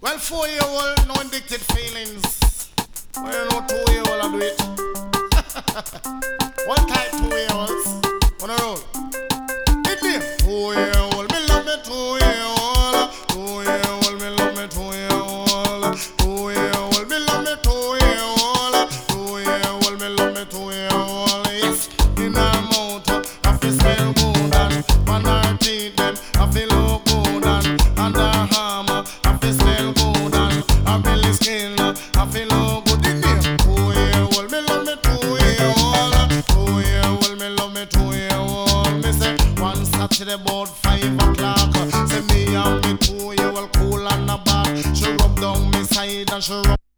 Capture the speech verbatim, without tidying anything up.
Well, four-year-old, no addicted feelings. Well, you know, two-year-old, I do it. What type two-year-olds? On a roll. Hit me. Two-year-old, me love me two-year-old. Two-year-old, me love me two-year-old. Two-year-old, me love me two-year-old. Two-year-old, me love me two-year-old. Yes, in her mouth, I feel smell good and on her teeth, them, I feel look good and on her arm, I feel smell good and her belly skin, I feel look good. In there, two-year-old, me love me two-year-old. Two-year-old, me love me two-year-old. Me say one Saturday about five o'clock, say me and me two-year-old cool on the back. She rub down me side and she rub